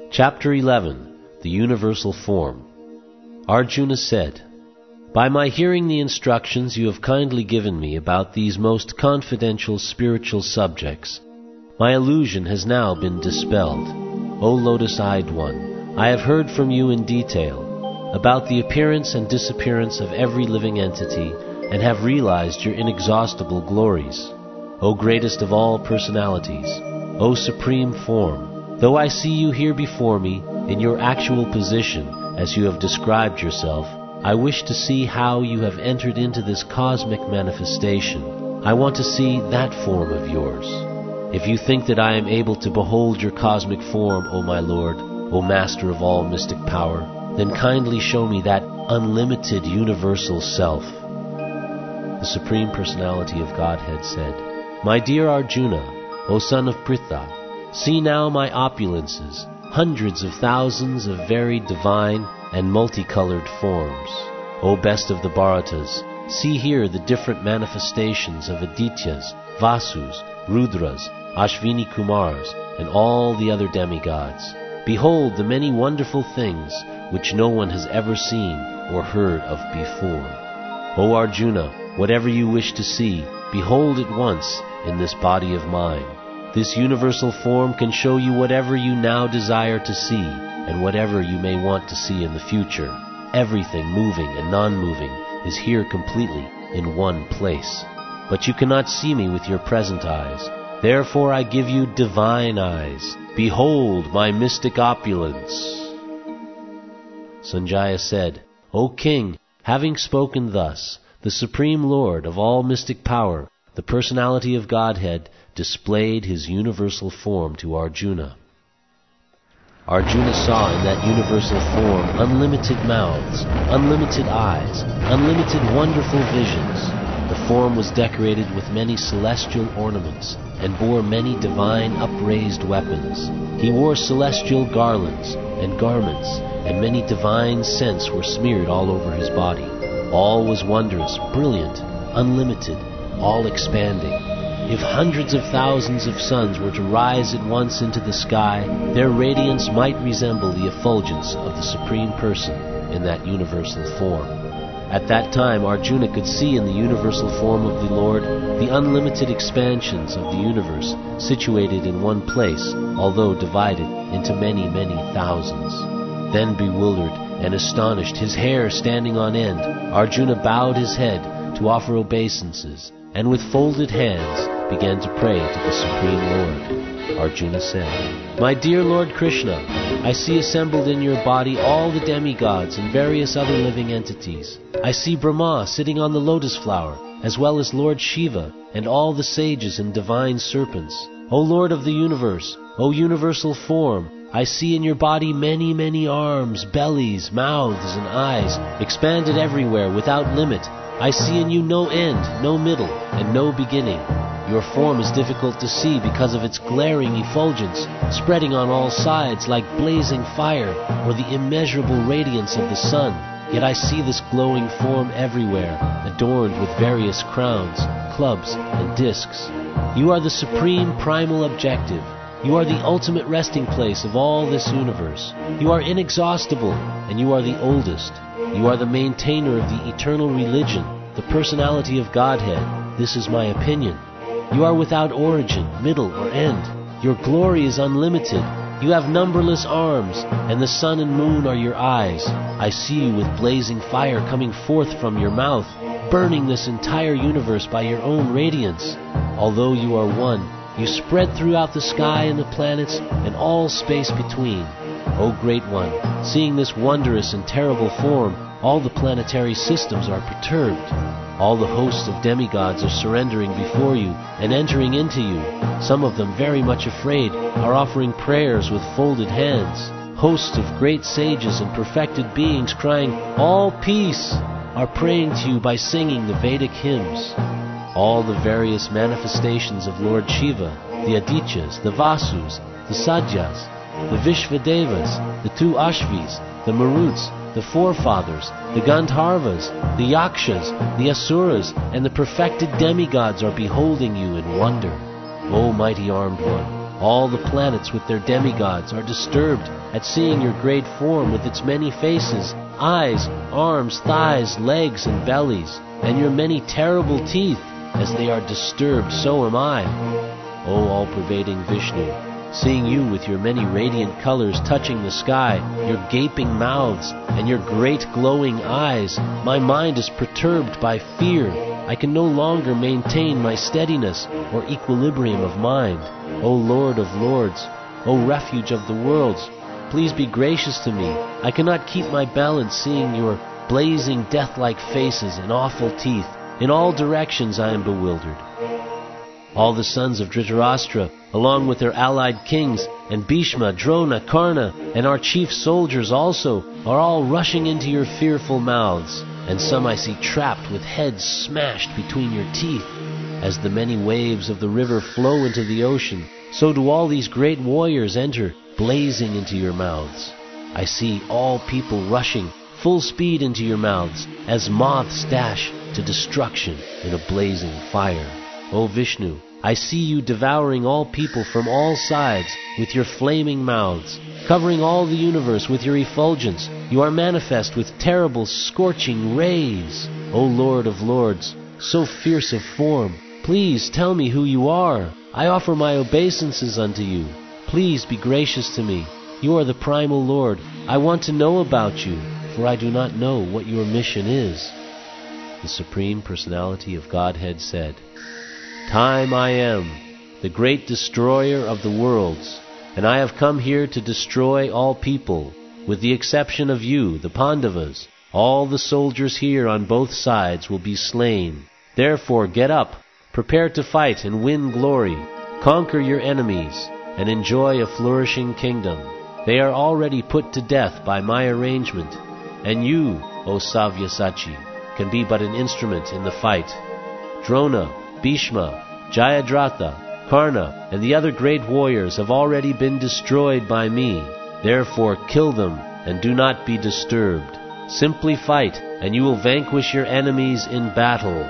Chapter 11. The Universal Form. Arjuna said, "By my hearing the instructions you have kindly given me about these most confidential spiritual subjects, my illusion has now been dispelled. O lotus-eyed one, I have heard from you in detail about the appearance and disappearance of every living entity and have realized your inexhaustible glories. O greatest of all personalities, O supreme form, though I see you here before me in your actual position as you have described yourself, I wish to see how you have entered into this cosmic manifestation. I want to see that form of yours. If you think that I am able to behold your cosmic form, O my Lord, O Master of all mystic power, then kindly show me that unlimited universal self." The Supreme Personality of Godhead said, "My dear Arjuna, O son of Pritha, see now my opulences, hundreds of thousands of varied divine and multicolored forms. O best of the Bharatas, see here the different manifestations of Adityas, Vasus, Rudras, Ashvini Kumars, and all the other demigods. Behold the many wonderful things which no one has ever seen or heard of before. O Arjuna, whatever you wish to see, behold at once in this body of mine. This universal form can show you whatever you now desire to see and whatever you may want to see in the future. Everything moving and non-moving is here completely in one place. But you cannot see me with your present eyes. Therefore I give you divine eyes. Behold my mystic opulence." Sanjaya said, "O king, having spoken thus, the Supreme Lord of all mystic power, the Personality of Godhead, displayed his universal form to Arjuna. Arjuna saw in that universal form unlimited mouths, unlimited eyes, unlimited wonderful visions. The form was decorated with many celestial ornaments and bore many divine upraised weapons. He wore celestial garlands and garments, and many divine scents were smeared all over his body. All was wondrous, brilliant, unlimited, all expanding. If hundreds of thousands of suns were to rise at once into the sky, their radiance might resemble the effulgence of the Supreme Person in that universal form. At that time Arjuna could see in the universal form of the Lord the unlimited expansions of the universe situated in one place, although divided into many, many thousands. Then bewildered and astonished, his hair standing on end, Arjuna bowed his head to offer obeisances, and with folded hands began to pray to the Supreme Lord. Arjuna said, "My dear Lord Krishna, I see assembled in your body all the demigods and various other living entities. I see Brahma sitting on the lotus flower, as well as Lord Shiva and all the sages and divine serpents. O Lord of the universe, O universal form, I see in your body many, many arms, bellies, mouths, and eyes, expanded everywhere without limit. I see in you no end, no middle, and no beginning. Your form is difficult to see because of its glaring effulgence, spreading on all sides like blazing fire or the immeasurable radiance of the sun. Yet I see this glowing form everywhere, adorned with various crowns, clubs, and discs. You are the supreme primal objective. You are the ultimate resting place of all this universe. You are inexhaustible, and you are the oldest. You are the maintainer of the eternal religion, the Personality of Godhead. This is my opinion. You are without origin, middle, or end. Your glory is unlimited. You have numberless arms, and the sun and moon are your eyes. I see you with blazing fire coming forth from your mouth, burning this entire universe by your own radiance. Although you are one, you spread throughout the sky and the planets and all space between. O Great One, seeing this wondrous and terrible form, all the planetary systems are perturbed. All the hosts of demigods are surrendering before you and entering into you. Some of them, very much afraid, are offering prayers with folded hands. Hosts of great sages and perfected beings crying, "All peace," are praying to you by singing the Vedic hymns. All the various manifestations of Lord Shiva, the Adityas, the Vasus, the Sadyas, the Vishvadevas, the two Ashvis, the Maruts, the forefathers, the Gandharvas, the Yakshas, the Asuras, and the perfected demigods are beholding you in wonder. O mighty armed one, All the planets with their demigods are disturbed at seeing your great form with its many faces, eyes, arms, thighs, legs, and bellies, and your many terrible teeth. As they are disturbed, so am I. O all-pervading Vishnu, seeing you with your many radiant colors touching the sky, your gaping mouths, and your great glowing eyes, my mind is perturbed by fear. I can no longer maintain my steadiness or equilibrium of mind. O Lord of Lords, O Refuge of the worlds, please be gracious to me. I cannot keep my balance seeing your blazing death-like faces and awful teeth. In all directions I am bewildered. All the sons of Dhritarashtra, along with their allied kings, and Bhishma, Drona, Karna, and our chief soldiers also, are all rushing into your fearful mouths, and some I see trapped with heads smashed between your teeth. As the many waves of the river flow into the ocean, so do all these great warriors enter, blazing into your mouths. I see all people rushing full speed into your mouths, as moths dash to destruction in a blazing fire. O Vishnu, I see you devouring all people from all sides with your flaming mouths, covering all the universe with your effulgence. You are manifest with terrible scorching rays. O Lord of Lords, so fierce of form, please tell me who you are. I offer my obeisances unto you. Please be gracious to me. You are the primal Lord. I want to know about you, for I do not know what your mission is. The Supreme Personality of Godhead said, Time I am, the great destroyer of the worlds, and I have come here to destroy all people, with the exception of you, the Pandavas. All the soldiers here on both sides will be slain. Therefore get up, prepare to fight and win glory, conquer your enemies, and enjoy a flourishing kingdom. They are already put to death by my arrangement, and you, O Savyasachi, can be but an instrument in the fight. Drona, Bhishma, Jayadratha, Karna, and the other great warriors have already been destroyed by me. Therefore kill them, and do not be disturbed. Simply fight, and you will vanquish your enemies in battle.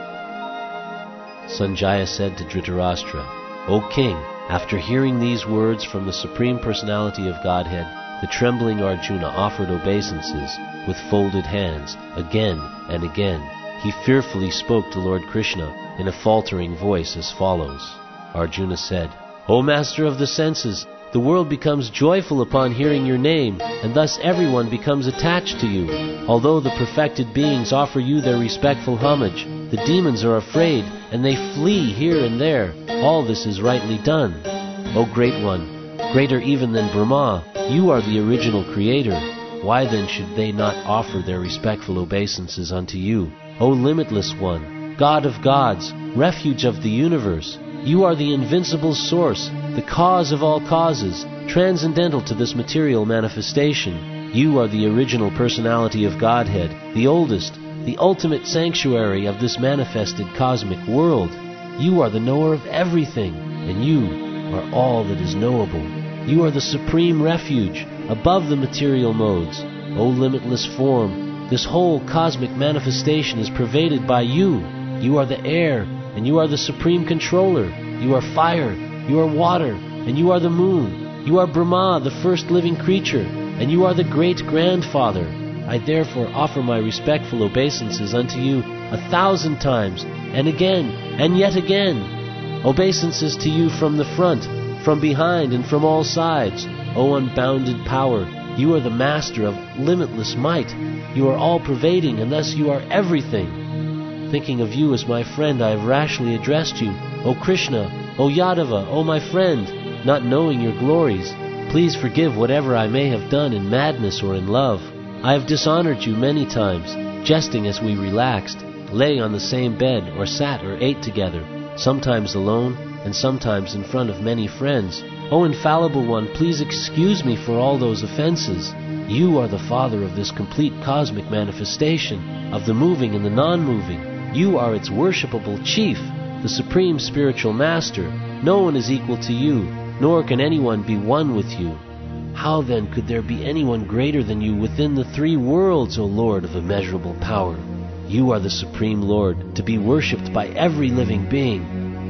Sanjaya said to Dhritarashtra, O king, after hearing these words from the Supreme Personality of Godhead, the trembling Arjuna offered obeisances with folded hands again and again. He fearfully spoke to Lord Krishna in a faltering voice as follows. Arjuna said, O Master of the senses, the world becomes joyful upon hearing your name, and thus everyone becomes attached to you. Although the perfected beings offer you their respectful homage, the demons are afraid, and they flee here and there. All this is rightly done. O Great One, greater even than Brahma, you are the original creator. Why then should they not offer their respectful obeisances unto you? O Limitless One, God of gods, refuge of the universe, you are the invincible source, the cause of all causes, transcendental to this material manifestation. You are the original personality of Godhead, the oldest, the ultimate sanctuary of this manifested cosmic world. You are the knower of everything, and you are all that is knowable. You are the supreme refuge, above the material modes. O limitless form, this whole cosmic manifestation is pervaded by you. You are the air, and you are the supreme controller. You are fire, you are water, and you are the moon. You are Brahma, the first living creature, and you are the great-grandfather. I therefore offer my respectful obeisances unto you 1,000 times, and again, and yet again. Obeisances to you from the front, from behind, and from all sides. O unbounded power, you are the master of limitless might. You are all-pervading, and thus you are everything. Thinking of you as my friend, I have rashly addressed you. O Krishna, O Yadava, O my friend, not knowing your glories. Please forgive whatever I may have done in madness or in love. I have dishonored you many times, jesting as we relaxed, lay on the same bed, or sat or ate together, sometimes alone, and sometimes in front of many friends. O Infallible One, please excuse me for all those offenses. You are the Father of this complete cosmic manifestation, of the moving and the non-moving. You are its worshipable chief, the supreme spiritual master. No one is equal to you, nor can anyone be one with you. How then could there be anyone greater than you within the three worlds, O Lord of immeasurable power? You are the Supreme Lord, to be worshipped by every living being.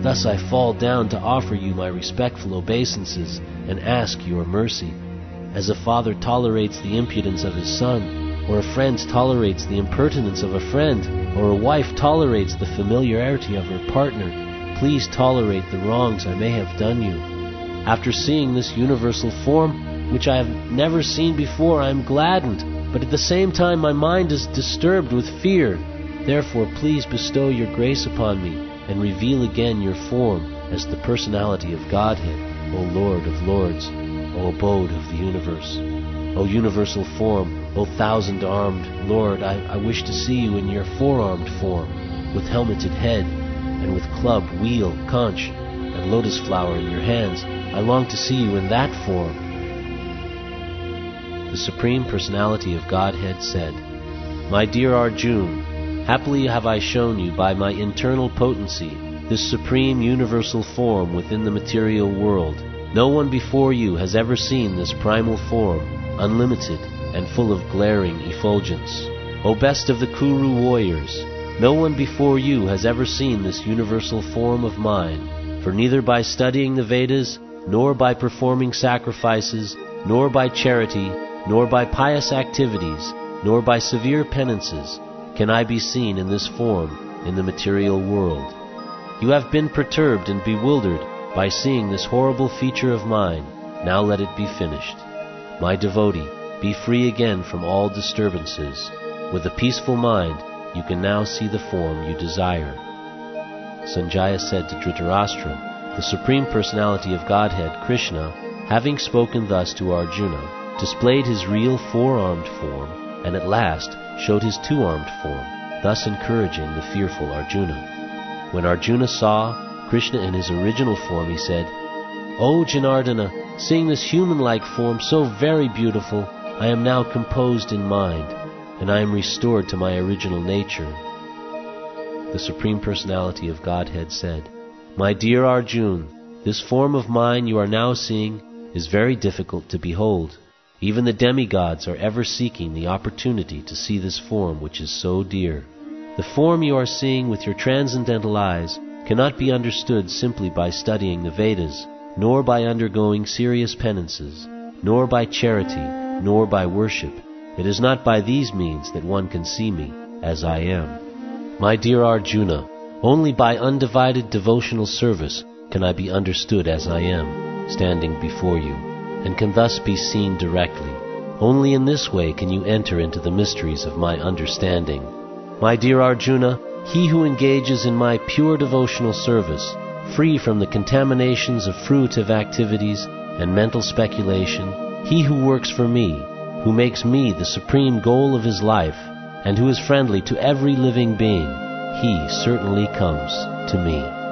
Thus I fall down to offer you my respectful obeisances and ask your mercy. As a father tolerates the impudence of his son, or a friend tolerates the impertinence of a friend, or a wife tolerates the familiarity of her partner, please tolerate the wrongs I may have done you. After seeing this universal form, which I have never seen before, I am gladdened, but at the same time my mind is disturbed with fear. Therefore, please bestow your grace upon me, and reveal again your form as the personality of Godhead, O Lord of Lords, O abode of the universe. O universal form, O thousand-armed Lord, I wish to see you in your four-armed form, with helmeted head, and with club, wheel, conch, and lotus flower in your hands. I long to see you in that form. The Supreme Personality of Godhead said, My dear Arjuna, happily have I shown you by my internal potency this supreme universal form within the material world. No one before you has ever seen this primal form, unlimited and full of glaring effulgence. O best of the Kuru warriors, no one before you has ever seen this universal form of mine, for neither by studying the Vedas, nor by performing sacrifices, nor by charity, nor by pious activities, nor by severe penances, can I be seen in this form in the material world. You have been perturbed and bewildered by seeing this horrible feature of mine. Now let it be finished. My devotee, be free again from all disturbances. With a peaceful mind, you can now see the form you desire. Sanjaya said to Dhritarashtra, the Supreme Personality of Godhead, Krishna, having spoken thus to Arjuna, displayed his real four-armed form, and at last showed his two-armed form, thus encouraging the fearful Arjuna. When Arjuna saw Krishna in his original form, he said, O Janardana, seeing this human-like form so very beautiful, I am now composed in mind, and I am restored to my original nature. The Supreme Personality of Godhead said, My dear Arjuna, this form of mine you are now seeing is very difficult to behold. Even the demigods are ever seeking the opportunity to see this form which is so dear. The form you are seeing with your transcendental eyes cannot be understood simply by studying the Vedas, nor by undergoing serious penances, nor by charity, nor by worship. It is not by these means that one can see me as I am. My dear Arjuna, only by undivided devotional service can I be understood as I am, standing before you, and can thus be seen directly. Only in this way can you enter into the mysteries of my understanding. My dear Arjuna, he who engages in my pure devotional service, free from the contaminations of fruitive activities and mental speculation, he who works for me, who makes me the supreme goal of his life, and who is friendly to every living being, he certainly comes to me.